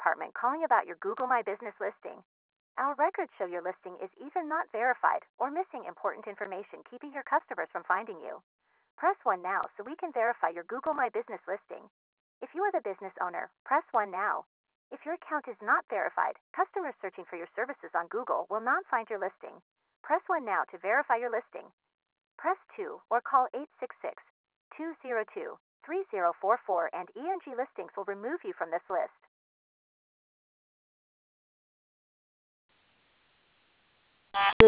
department calling about your Google My Business listing. Our records show your listing is either not verified or missing important information, keeping your customers from finding you. Press 1 now so we can verify your Google My Business listing. If you are the business owner, press 1 now. If your account is not verified, customers searching for your services on Google will not find your listing. Press 1 now to verify your listing. Press 2 or call 866-202-3044 and ENG Listings will remove you from this list.